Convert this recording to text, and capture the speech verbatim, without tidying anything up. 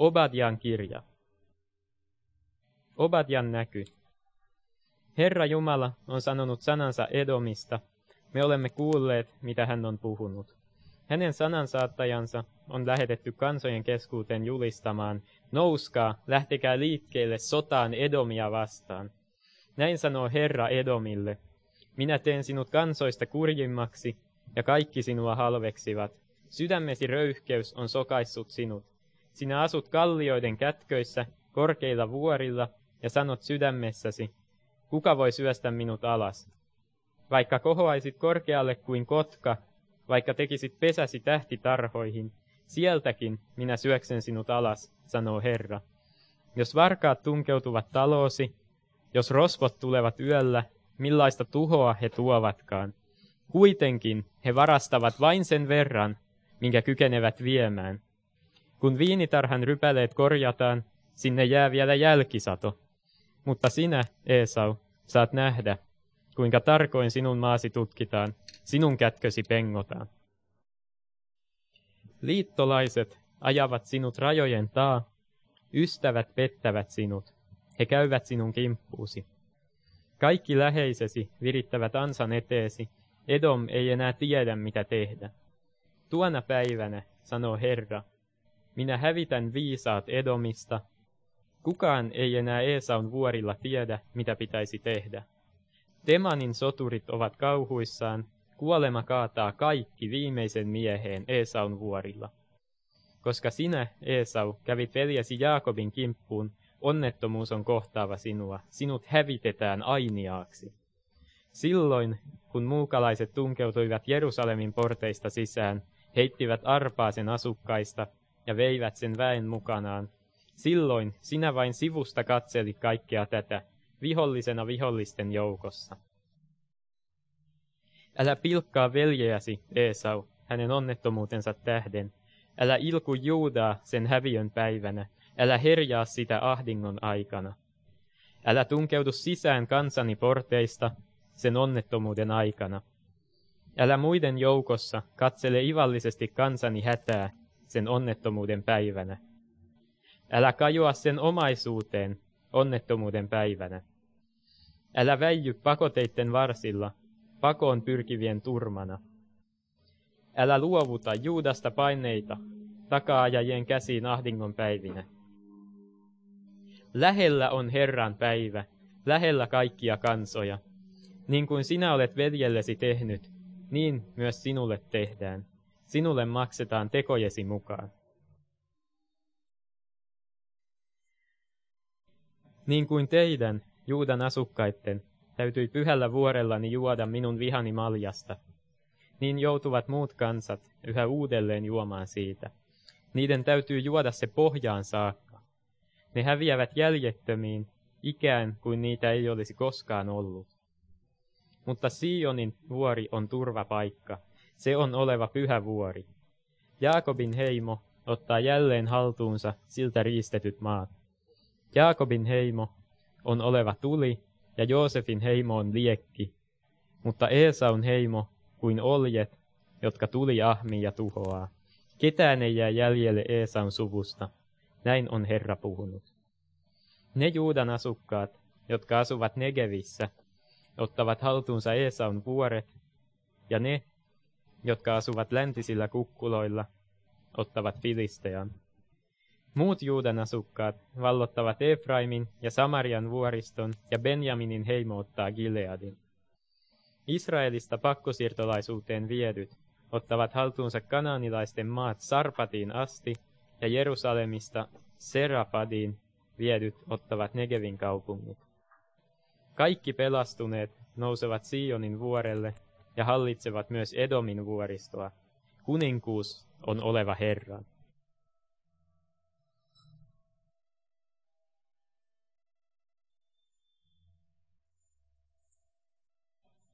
Obadjan kirja. Obadjan näky. Herra Jumala on sanonut sanansa Edomista. Me olemme kuulleet, mitä hän on puhunut. Hänen sanansaattajansa on lähetetty kansojen keskuuteen julistamaan, nouskaa, lähtekää liikkeelle sotaan Edomia vastaan. Näin sanoo Herra Edomille, minä teen sinut kansoista kurjimmaksi, ja kaikki sinua halveksivat. Sydämesi röyhkeys on sokaissut sinut. Sinä asut kallioiden kätköissä, korkeilla vuorilla, ja sanot sydämessäsi, kuka voi syöstä minut alas? Vaikka kohoaisit korkealle kuin kotka, vaikka tekisit pesäsi tähtitarhoihin, sieltäkin minä syöksen sinut alas, sanoo Herra. Jos varkaat tunkeutuvat taloosi, jos rosvot tulevat yöllä, millaista tuhoa he tuovatkaan. Kuitenkin he varastavat vain sen verran, minkä kykenevät viemään. Kun viinitarhan rypäleet korjataan, sinne jää vielä jälkisato. Mutta sinä, Esau, saat nähdä, kuinka tarkoin sinun maasi tutkitaan, sinun kätkösi pengotaan. Liittolaiset ajavat sinut rajojen taa, ystävät pettävät sinut, he käyvät sinun kimppuusi. Kaikki läheisesi virittävät ansan eteesi, Edom ei enää tiedä mitä tehdä. Tuona päivänä, sanoo Herra, minä hävitän viisaat Edomista, kukaan ei enää Esaun vuorilla tiedä mitä pitäisi tehdä. Temanin soturit ovat kauhuissaan, kuolema kaataa kaikki viimeisen mieheen Esaun vuorilla. Koska sinä, Esau, kävit veljesi Jaakobin kimppuun, onnettomuus on kohtaava sinua, sinut hävitetään ainiaaksi. Silloin, kun muukalaiset tunkeutuivat Jerusalemin porteista sisään, heittivät arpaa sen asukkaista ja veivät sen väen mukanaan, silloin sinä vain sivusta katselit kaikkea tätä, vihollisena vihollisten joukossa. Älä pilkkaa veljeäsi, Esau, hänen onnettomuutensa tähden. Älä ilku Juudaa sen häviön päivänä. Älä herjaa sitä ahdingon aikana. Älä tunkeudu sisään kansani porteista sen onnettomuuden aikana. Älä muiden joukossa katsele ivallisesti kansani hätää sen onnettomuuden päivänä. Älä kajoa sen omaisuuteen onnettomuuden päivänä. Älä väijy pakoteitten varsilla, pakoon pyrkivien turmana. Älä luovuta Juudasta paineita, taka-ajajien käsiin ahdingon päivinä. Lähellä on Herran päivä, lähellä kaikkia kansoja. Niin kuin sinä olet veljellesi tehnyt, niin myös sinulle tehdään. Sinulle maksetaan tekojesi mukaan. Niin kuin teidän, Juudan asukkaitten, täytyi pyhällä vuorellani juoda minun vihani maljasta, niin joutuvat muut kansat yhä uudelleen juomaan siitä. Niiden täytyy juoda se pohjaan saakka. Ne häviävät jäljettömiin, ikään kuin niitä ei olisi koskaan ollut. Mutta Sionin vuori on turvapaikka, se on oleva pyhä vuori. Jaakobin heimo ottaa jälleen haltuunsa siltä riistetyt maat. Jaakobin heimo on oleva tuli, ja Joosefin heimo on liekki, mutta Esaun heimo kuin oljet, jotka tuli ahmii ja tuhoaa. Ketään ei jää jäljelle Esaun suvusta, näin on Herra puhunut. Ne Juudan asukkaat, jotka asuvat Negevissä, ottavat haltuunsa Esaun vuoret, ja ne, jotka asuvat läntisillä kukkuloilla, ottavat Filistean. Muut Juudan asukkaat vallottavat Efraimin ja Samarian vuoriston, ja Benjaminin heimo ottaa Gileadin. Israelista pakkosiirtolaisuuteen viedyt ottavat haltuunsa kanaanilaisten maat Sarpatiin asti, ja Jerusalemista Serapadiin viedyt ottavat Negevin kaupungit. Kaikki pelastuneet nousevat Sionin vuorelle ja hallitsevat myös Edomin vuoristoa. Kuninkuus on oleva Herran.